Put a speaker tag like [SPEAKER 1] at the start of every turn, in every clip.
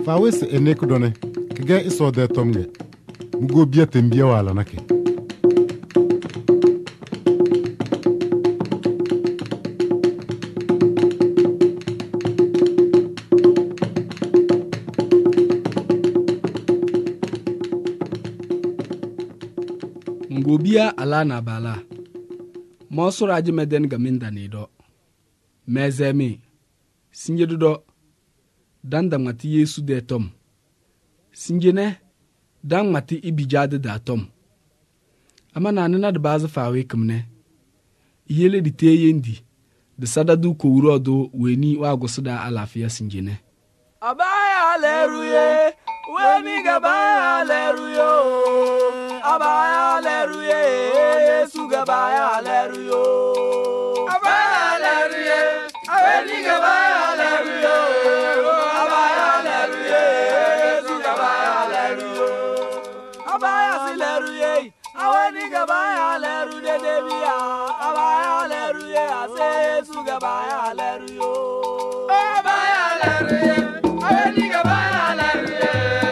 [SPEAKER 1] Fawese enek done, kege iso de tomge. Mugo bia tembia wala nake.
[SPEAKER 2] Ngobia ala na bala. Mosura aji meden gaminda nido. Mezemi. Sinjedudo. Dan mati Yesu de tom. Sinjene. Dan mati ibijade da tom. Ama na nena de baza fawe kumne. Iyele di teyendi. De sadadu kouro do weni wa gosuda alafia sinjene.
[SPEAKER 3] Abaya aleluye. Weni gabaya aleluyo. Abaya aleluye. Yesu gabaya aleluyo. Abaya aleluye. Weni gabaya aleluyo. Abaya aleluye. Yesu gabaya aleluyo. Abaya aleluye. Weni gabaya aleluye debia. Abaya aleluye. Ase Yesu gabaya aleluyo. Abaya aleluye. Weni gabaya aleluye.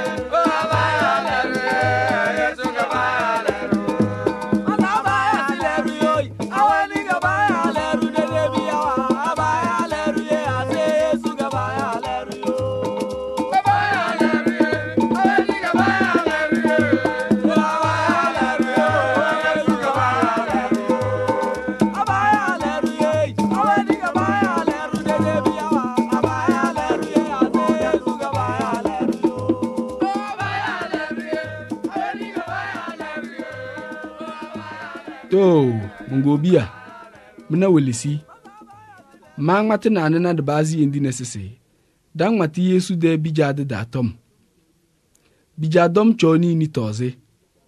[SPEAKER 2] To, Mungobia, Muna Willisi. Mang Matina na de bazi indi necessary. Dang mati Yesu de bijade da tom. Bijadom choni ni toze.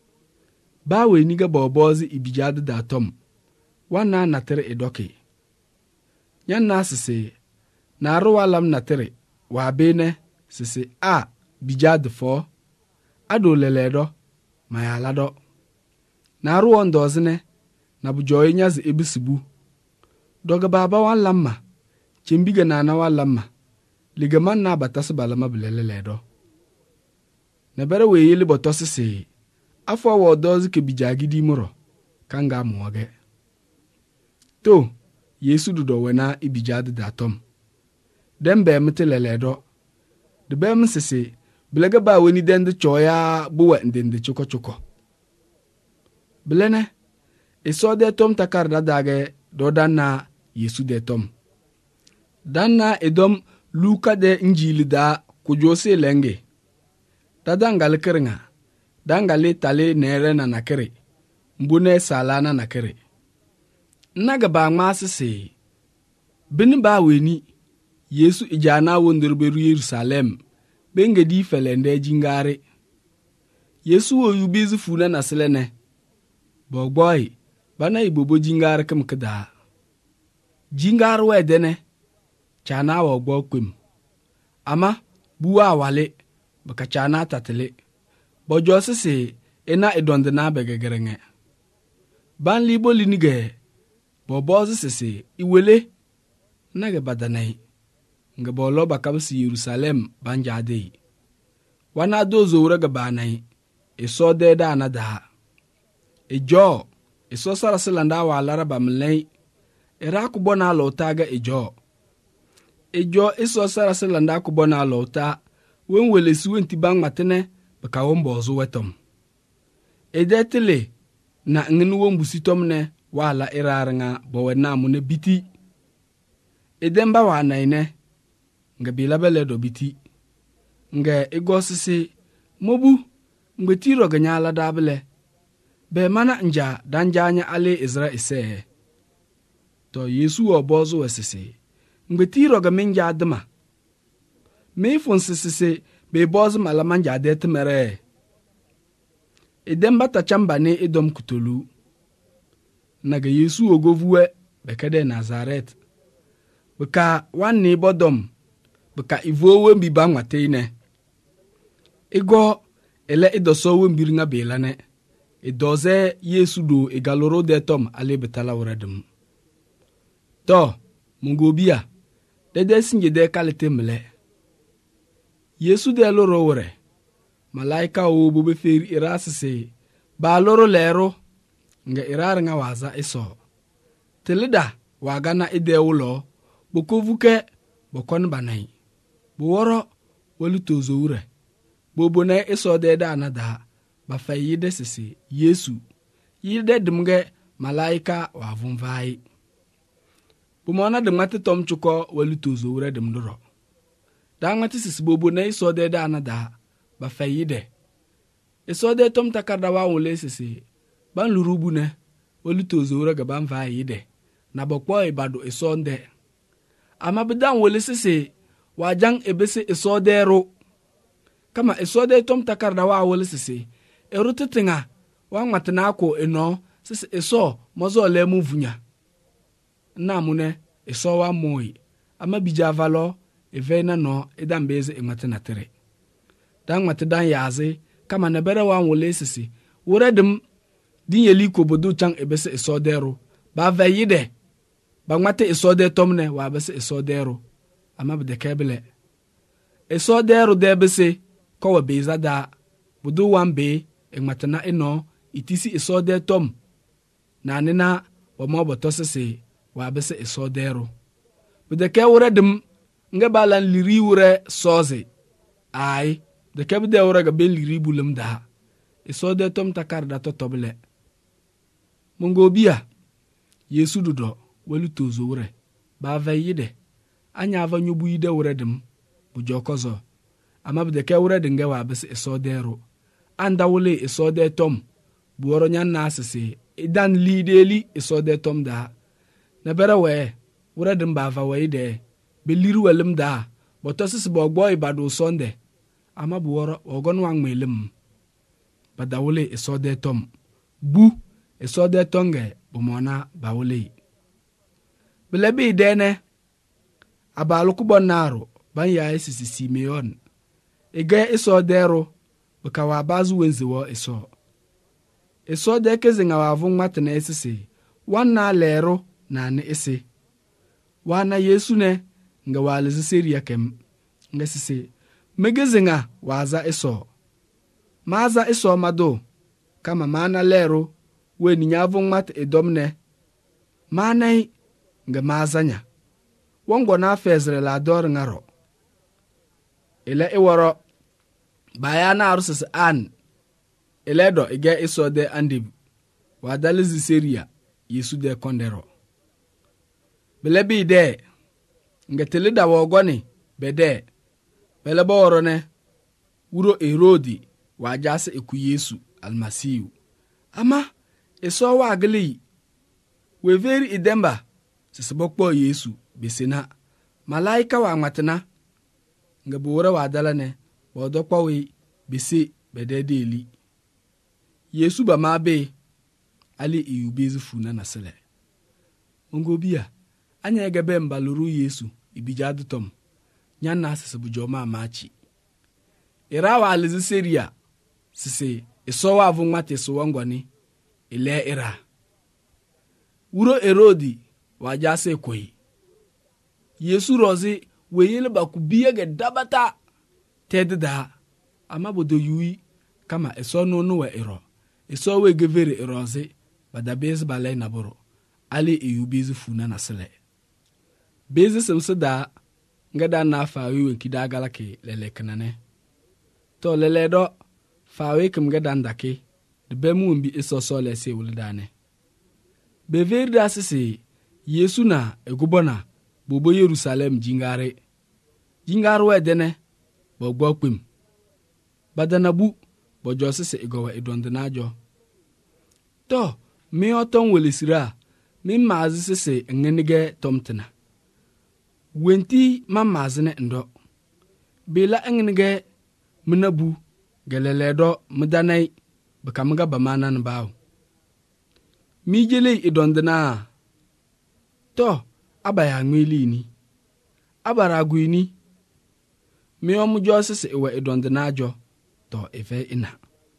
[SPEAKER 2] Bawe niga bobozi ibijade da tom. Wana natere edoke. Yan na sese. Na arwa lam natere. Wa bene sese a bijade fo. Ado leledo. Mayalado. Na arwa ndozine. Na bujoy nyazi ebisibu. Doga baba wan lamma. Chimbiga nana wan lamma. Ligaman na batasi balama bileleledo. Na bere weyeli botosi se. Afwa wodozi ke bijagidi muro. Kanga muwage. To, Yesu dudo wena ibijadi datom. Dembe mte leledo. Debe msese. Bilega ba weni dende choya buwe ndende choko choko. Bilene. Eso de tom takar da dage do danna Yesu de tom. Danna edom Luka de Injili da kujose lenge. Dadangal keringa. Dangale tale nere na nakere. Mbune salana nakere. Naga ba ngmasi se. Bini ba weni. Yesu ijana wonderberu Yerusalem. Benge di felende jingare. Yesu wo yubizi funa na selene. Bogboy. Bana ibobo jingare kem keda. Jingare wedene. Chana wogbo kwim. Ama buwa wale. Baka chana tatele. Bojo sese ena edonde na begegerenge. Ban libo linige. Bobozi sese iwele. Nage badanai. Nga bolo bakabsi Yerusalem banjadei. Wana dozo uraga banai. Eso deda anada. Ejo. Eso sarasilanda wa laraba mlei. Era kubona lotaga ejo. Ejo eso sarasilanda kubona lota. Wen welesi wenti bang matene. Baka wombozo wetom. Edetele. Na nginu wombusitom ne. Wala irarenga bowena mune biti. Edemba wa naine. Nga bilabele do biti. Nga egosisi. Mobu. Nga tiro ganyala dabele. Be mana nja danjanya ale Izra ise. To Yesu obozo wesisi. Nga tiro ga minja adama. Meifon sisi be bozo malamanja adete mere. Edemba tachamba ne edom kutolu. Naga Yesu ogovuwe bekede Nazaret. Beka wanne bodom. Beka ivowe mbiba ngwateine. Ego ele idosowe mbiri nga belane. Idoze Yesu do igaloro detom ale betala uredum. To, Mungobia. Dede sinje de kalite mele. Yesu de loro wure malaika wo bo be feri irasise ba loro lero nga irar nga waza iso telida wagana ide wulo bokovuke bokon banai boworo wali tozo wure bobona iso de da anada ba fayide sisi Yesu yide dimge malaika wa vunvai bumona de mate tom chuko wali tozo wure dimdoro da mate sisi bobona iso de da anada ba fayide iso de tom takarda wa wole sisi ban lurubune wali tozo wure ga ban fayide na bokpo ibado iso nde ama bidan wole sisi wajang ebese iso de ro kama iso de tom takarda wa wole sisi erutetinga wa matna ko eno sisi iso mozo le muvunya na mune iso wa moyi ama bijavalo evena no idambeze imatna tere dan matdan yaze kama na bere wa wole sisi wuredim din yeli ko bodu chang ebese iso dero ba vayide ba mate iso de tomne wa bese iso dero ama bide kebele iso dero de bese ko wa beza da bodu wambe matna eno itisi iso de tom na nina wa mo botosese wa bese iso dero bide ke wuredim nga balan liri wure soze ai de ke bide wure ga be liri bulum da iso de tom takarda to tobele mungo biya Yesu dudo wali tozo wure ba vayide anya ava nyubu ide wure dim bujokozo ama bide ke wure dinga wa bese iso dero anda wole iso de tom buoro nyan na asese idan lideli iso de tom da na bere we wure dim ba va wayide be liru welum da botosis bogbo ibado sonde ama buoro ogon wang melim badawole iso de tom bu iso de tonge bumona bawole bilebi dene abalu kubonaro ban ya sisi Simeon ege iso dero bakawa bazu wenziwo iso de kezinga wavu matna esisi wana lero na ne isi wana Yesu ne nga walizi seriya kem nga sisi megezinga waza iso maza iso mado kama mana lero weni nyavung mat edomne manai nga mazanya wongo na fezre la dor ngaro ila iworo bayana arusis an eledo ige iso de andib wadalizi seria Yesu de kondero belebi de nga telida wogoni bede belebo orone wuro Herodi wajase eku Yesu almasihu ama iso wa agli we veri idemba sisibokpo Yesu besena malaika wa matna nga buwora wa dalane bodokpo we bese bededeli Yesu ba mabe ali iubezu funa na sele ngobia anya egebe mbaluru Yesu ibijadu tom nyanna sisibujoma machi irawa alizi seria sisi iso wa vungmate so wangwani ile ira wuro Herodi wajase koi Yesu rozi weyele bakubiye ge dabata tedda ama bodo yui kama iso nonu we iro iso we gevere irozi badabez balai naboro ali eyubizu funa na sele bezi semseda ngada na fawi we kidagala ke lelekanane to leledo fawi kum ngada ndake de bemu mbi iso so lese wulidane beverda sisi Yesu na egubona bobo Yerusalem jingaru edene bogbo kwim badanabu bojo sisi igowa idondanajo to mi oton welisira mi mazi sisi ngenige tomtena wenti mamazine ndo bila ngenige minabu geleledo mudanai bakamga bamanan baw mi jele idondana to abaya ngwelini abara guini mi omujo sisi iwe idondanajo to efe ina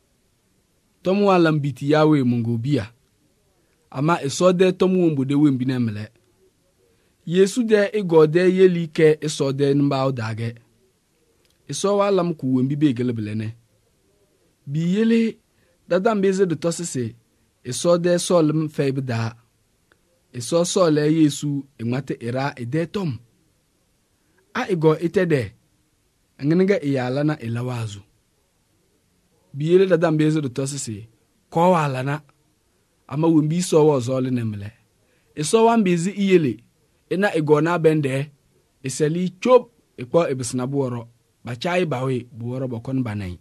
[SPEAKER 2] tomu alambiti yawe mungobia ama isode tomu wombude wembine mele Yesu de igode yelike isode nba odage iso walam ku wembi be gelebelene biyele dadam beze de tosese iso de solm feibda iso sole Yesu enwate ira edetom a igo itede ngenga iyala na ilawazu biyele dadam beze de tosese ko wala na ama wembi so wo zole nemle iso wan bezi iyele ina igo na bende iseli chop ikpo ebisna buoro bachai bawe buoro bokon banai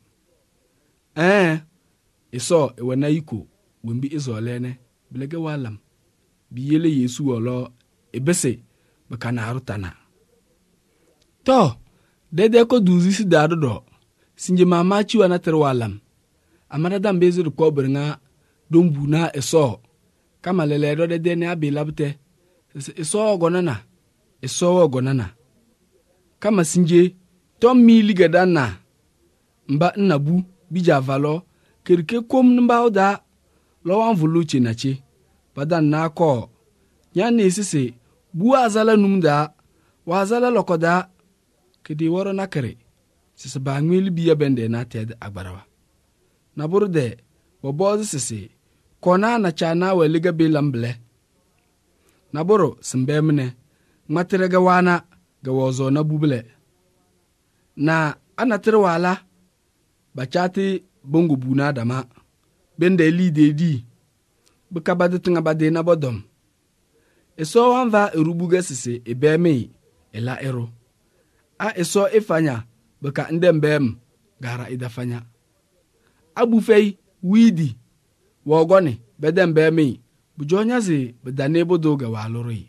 [SPEAKER 2] iso ewana iko wembi izolene bilege walam biyele Yesu wolo ebese bekana arutana to dede ko duzi si dadodo sinje mama chiwa na ter walam amara dambezi ko bringa dombu na iso kama lele do dede ne abilabte iso ogonana kama sinje tom mili gadana mba nnabu bija valo kirke kom nba oda lo wan vulu chinachi badan na ko nya ne sise bu azala numda wa azala lokoda kidi woro nakare sise ba ngweli biya bende na ted agbarawa na burde wo bozi sise kona na chana weliga bilamble na boro simbemne materega wana ga wozo na bubule na anatere wala bachati bongo buna dama bende lide di bukabade tinga bade na bodom eso wanva erubuga sise ebeme ela ero a eso ifanya buka ndembem gara idafanya abufei widi wogoni bedembeme bujonyazi bedane bodo ga walori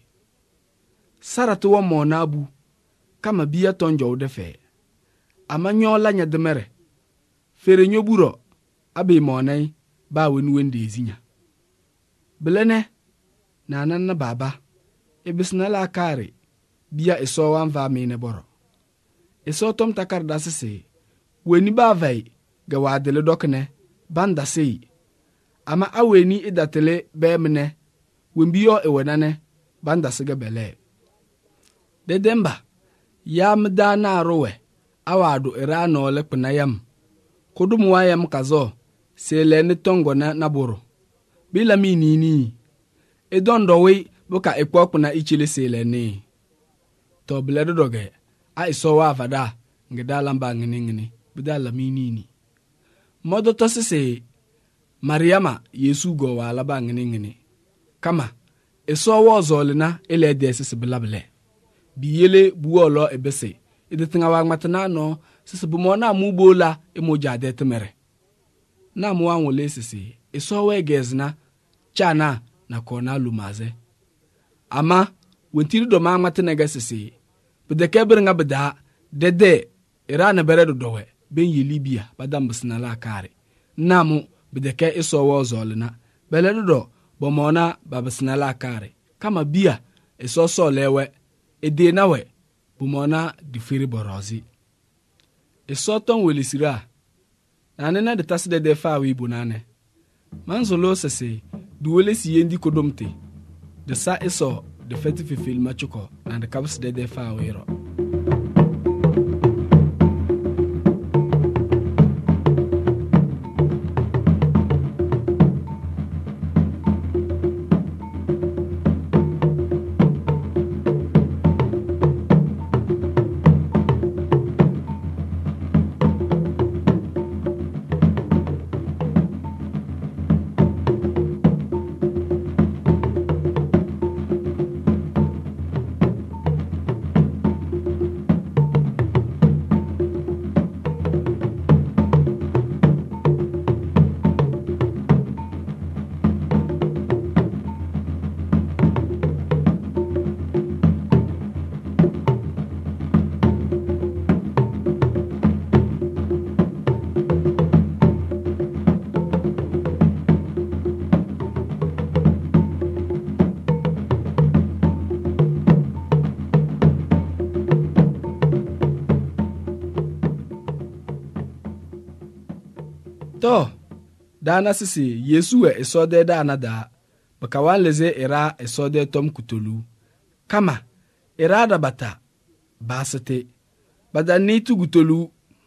[SPEAKER 2] saratu wa monabu kama biya tonjo defe amanyo la nya demere fere nyoburo abi monai ba wenu wende zinya belene nanan na baba ebisna la kare biya eso wan va mine boro eso tom takar dasese weni ba vai ga wadele dokne banda sei ama aweni idatele bemne wembiyo ewenane banda siga bele dedemba yam dana rowe awadu irano le pnayam kudum wayam kazo seleni tongona naburu bila minini edondo we buka ekpokuna ichile seleni to bledo doge a iso wa fada ngedala mba ngini bidala minini modo tosese Mariama Yesu go wala ba ngini kama eso wo zolina ele desese bilable biyele buolo ebese idetinga wa matana no sese bumona mubola emoja de temere na mu anwole sese eso we gezna chana na kona lumaze ama wentiri do ma matana gasese bedeke bringa beda dede irana beredo dowe ben yelibia badam bisna la kare namu bedeke iso wo zolina beledo bomona babisna la kare kama bia iso so lewe ede nawe bumona difiri borozi iso ton welisira nanena de tasde de fa wi bunane manzolo sese duwele siyendi kodomte de sa iso de feti film chuko na de kabs de fa wiro to dana sisi Yesu we esode dana da bakawan leze era esode tom kutolu kama era da bata basete badani tu gutolu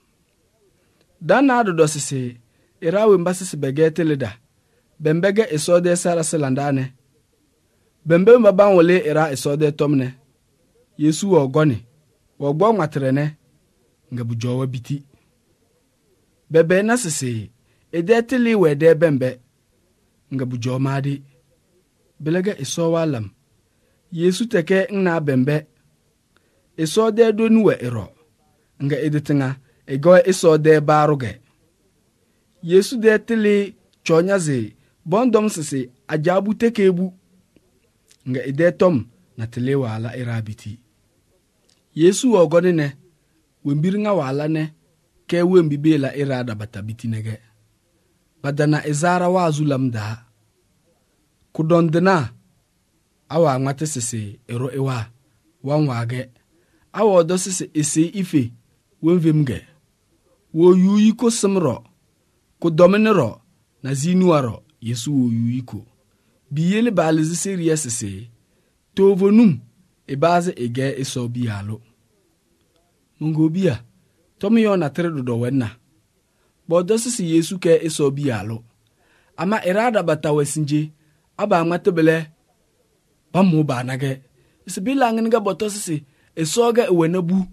[SPEAKER 2] Dan na adodo sisi ira wemba sisi bege teleda. Bembege isode sara silandane. Bembe mbaban wole ira isode tomne. Yesu ogoni. Wogbo matrene. Nga bujowa biti. Bebe na sisi ede tili wede bembe. Nga bujowa madi. Belege isowa lam. Yesu teke nna bembe. Isode donuwe iro. Nga editinga ego isode baruge. Yesu de tili chonyaze bondom sisi ajabu teke ebu. Nga ide tom na tili wala irabiti. Yesu ogoni ne. Wembiri nga wala ne. Ke wembibe la irada batabiti nege. Badana izara wazulam da. Kudondena. Awa ngwate sisi ero ewa. Wanwage. Awa odo sisi isi ife. Wenvemge. Wo yuyiko simro. Kudominero. Na zinuaro. Yesu wo yuyiko. Biyele balizi seriya sisi. Tovonum. Ebaze ege iso biyalo. Mungo biya. Tomi yo na tere do wenna. Bodo sisi Yesu ke iso biyalo. Ama irada batawe sinje. Aba amatebele. Bamu ba nage. Isi bilangin ga boto sisi. Esoga ewenabu.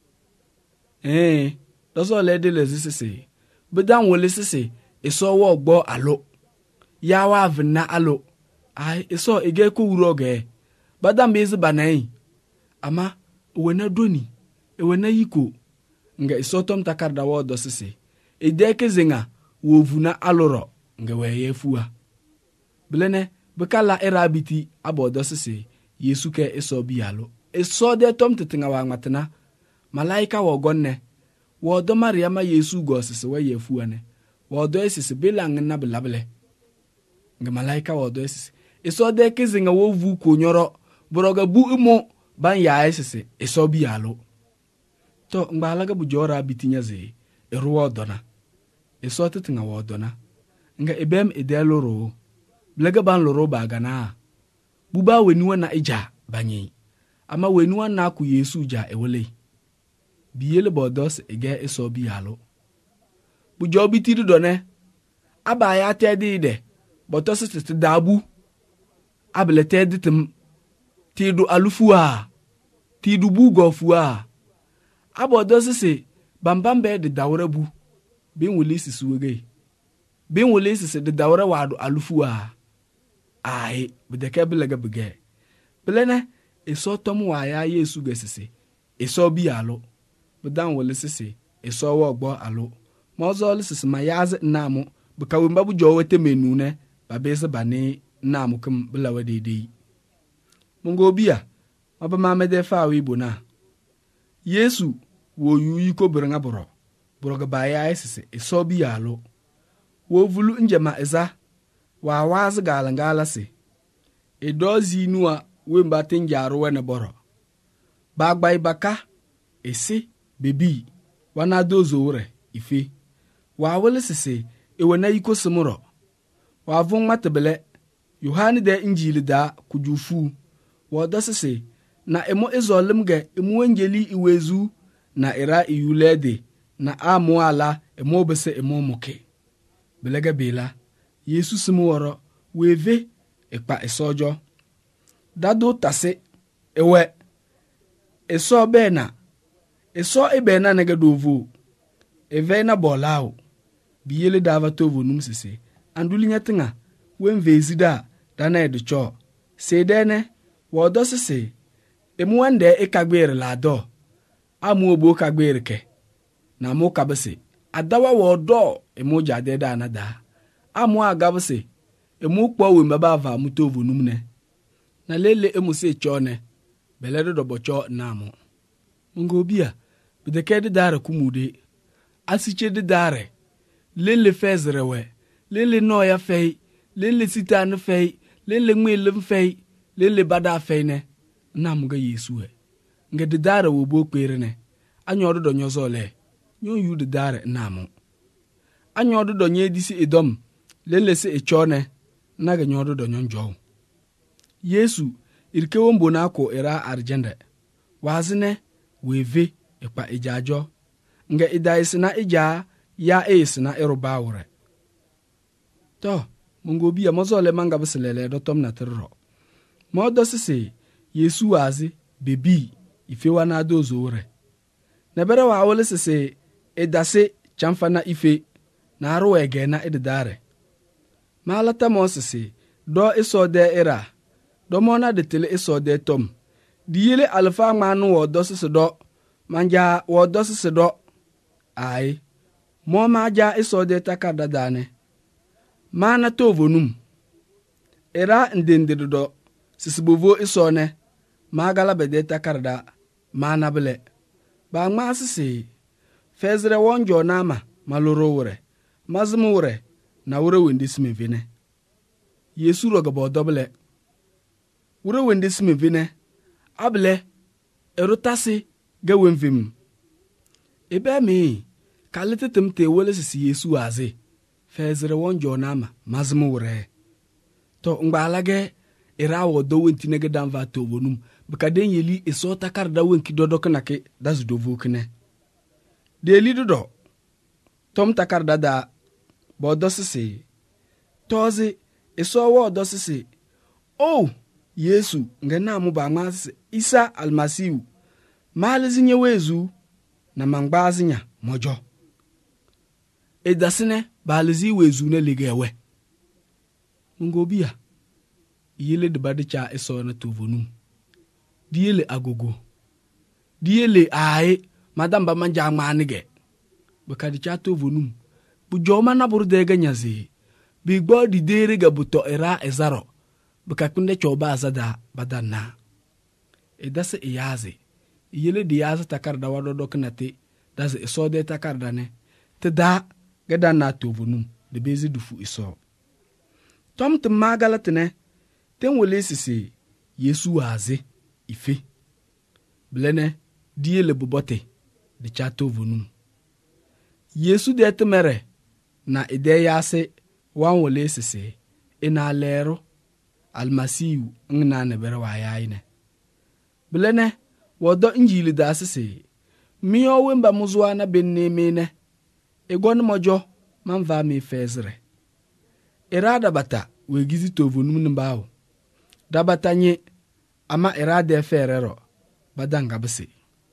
[SPEAKER 2] Doso lede lezi sisi. Bedan wole sisi. Eso wo gbo alo. Yawa avina alo. Ay, eso ege ko uroge. Badam bezi banai. Ama, ewena doni. Ewena yiko. Nga eso tom takarda wo do sisi. Ideke zinga. Wovuna aloro. Nga weye fuwa. Bilene. Bekala erabiti abodo sisi Yesu ke eso biyalo. Eso de tom titinga wa matena. Malaika wogonne. Wodo Mariama Yesu go sisi we yefuane. Wodo esisi bilang na bilabele. Nga malaika wodo esisi. Eso de kizinga wovu konyoro. Boroga bu imo ban ya esisi. Eso biyalo. To ngbalaga bujora bitinya ze. Eru wodona. Eso titinga wodona. Nga ebem edeloro. Blega ban loro bagana. Buba wenuwa na ija banyi. Ama wenuwa na ku Yesu ja ewele. Biyele bodos ege eso biyalo. Bujo bitiru done. Aba ya tedi ide. Botos titi dabu. Abele tedi tim. Tidu alufuwa. Tidu bugofuwa. Abodos se. Bambambe de dawre bu. Bin wulisi suwege. Bin wulisi se de dawre wadu alufuwa. Ai, bideke bilega bige. Bilene, eso tomu wa ya Yesu gesisi. Eso biyalo. Bidan wole sisi. Eso wogbo alo. Mozo sisi ma yaze namu. Bika wimbabu jowete menune. Babese bane namu kum bilawe dede. Mungo biya. Maba mamede fawe ibona. Yesu wo yuyiko biringa buro. Buroga baya sisi. Eso biyalo. Wo vulu njema eza. Wa wazi galangala si. Edozi nuwa wemba tinjaru wene boro. Bagba ibaka. Esi. Bebi. Wana dozo ure. Ife. Wa wale sisi. Ewana yiko simuro. Wa vung matebele. Yohani de injili da kujufu. Wada sisi. Na emo ezolimge. Emo enjeli iwezu. Na ira iyulede. Na amu ala. Emo bese emo moke. Belega bela. Yesu simuworo weve ekpa esojo. Dado tase ewe. Eso bena. Eso ebena negadovu. Eve na bolao. Biyele dava tovu numsisi. Anduli nyatinga. Wemvezida dana edicho. Sedene. Wodo sisi. Emuende ekagbere lado. Amu obo kagbere ke. Na mo kabese. Adawa wodo emu jade dana da. Amu agabse emu kpo we mbaba va mutovu numne na lele emu se chone belede dobocho namu ngo bia bideke de dare kumude asiche de dare lele fezrewe lele no ya fei lele sitane fei lele ngwele fei lele bada fei ne namu ga Yesu e nge de dare wo bo kpere ne anyodo do nyozole nyo yu de dare namu anyodo do nye disi edom lele se echone naga nyodo do nyonjo. Yesu irke wombo na ko era arjende. Wazine weve ekpa ejajo. Nga idaisi na ija ya sina iruba wure to mungo biya mozole manga biselele do tom na tro modo sisi Yesu wazi bebi ife wana dozo wure nebere wa awole sisi edase chamfana ife na aru ege na edidare malata mo sisi do isode era do mona de tele isode tom diyele alfa manu wo do sisi do manja wo do sisi do ai mo maja isode takada dane mana tovonum era ndendedo sisibovo isone magala bede takarda mana bele ba ma sisi fezre wonjo nama maloro wure mazmu wure na wure wendi smevine Yesu roga bo dobele wure wendi smevine able erotasi ga wenvim ebe mi kalitetem te wole sisi Yesu aze fezre wonjo nama mazmu wure to ngbalage irawo do wenti nege danva to bonum bikaden yeli eso takarda wenki dodok nake das dovu kne de li do tom takarda da bodo sisi tozi eso wo do sisi oh Yesu ngena mu ba ma sisi Isa almasiu malizinye wezu na mangbazinya mojo edasine balizi wezu ne ligewe ngobia yele de badicha eso na tovonum diele agogo diele ai madam ba manja manige bakadi cha tovonum bu joma na burde ganyazi bi gbodi dere ga buto era ezaro bakakunde choba azada badana edase iyazi yele de yaza takarda wado doknate dase eso de takarda ne te da gada na tovonum de bezi dufu iso tom te magalatene ten wole sisi Yesu waze ife blene diele bubote de chato vonum Yesu de temere na ide yase wan wole sisi ina lero almasiu ngna ne bere wa yaine blene wodo injili da sisi miyo wemba muzwa na benne mene egon mojo manva me fezre irada bata wegizi tovonum nbawo dabatanye ama irade ferero badanga bisi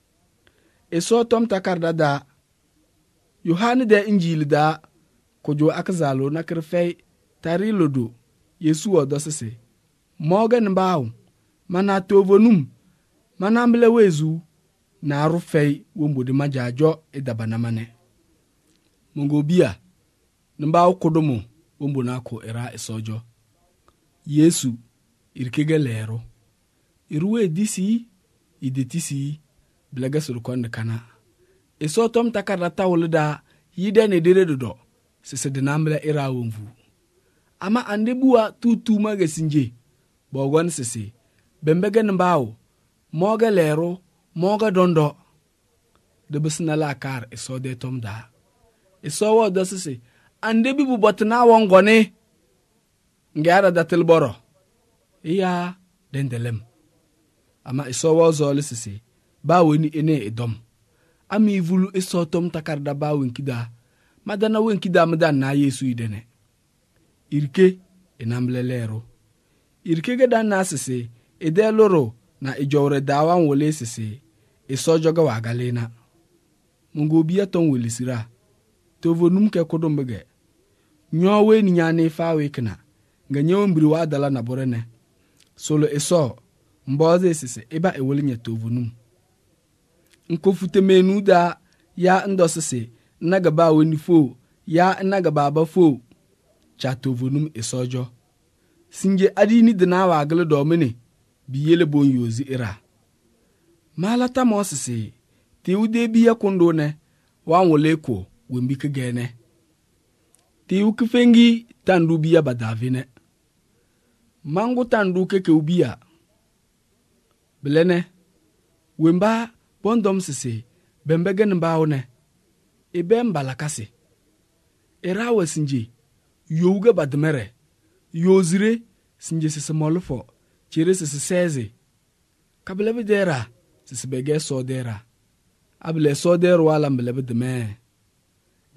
[SPEAKER 2] eso tom takarda da Yohane de injili da kojo akzalo na kirfei tari lodo Yesu odosese mogen bawo mana tovonum mana mbele wezu na arufei wombode majajo edabana mane mongobia nbawo kodomo wombona ko era esojo Yesu irkege lero iruwe disi idetisi blaga surkonde kana eso tom takarda tawulda yide ne dere dodo sese de namle ira wonvu ama andebuwa tutu magasinje bogon sese bembege nbawo moga lero moga dondo de bisna la kar eso de tom da eso wo do sese andebi bu botna wongone ngara datel boro iya dendelem ama isowo zole sisi baweni ene edom ami ivulu isotom takarda bawenkida madana wenkida madan na Yesu idene irke enamlelero irke gedan na sisi ede loro na ijowre dawan wole sisi isojoga wagalena mungo biya ton welisira tovonum ke kodombege nyowe ni nyane fawe kna ganyewo mbiri wa dala na borene solo eso mboze sisi eba ewolinya tovonum nkofute menu da ya ndo sisi naga ba weni fo ya naga baba fo cha tovonum esojo sinje adini dina wa agle do mene biyele bon yozi ira malata mo sisi tiude biya kondo ne wan wole ko wembi kegene tiu kifengi tandu biya badavine mangu tandu keke ubia belene wemba bondom sisi bembegen mbawne ibem balakasi irawe sinji youga badmere yozire sinje sisi molfo chire sisi seze kablebi dera sisi bege sodera abile sodero wala mbelebi deme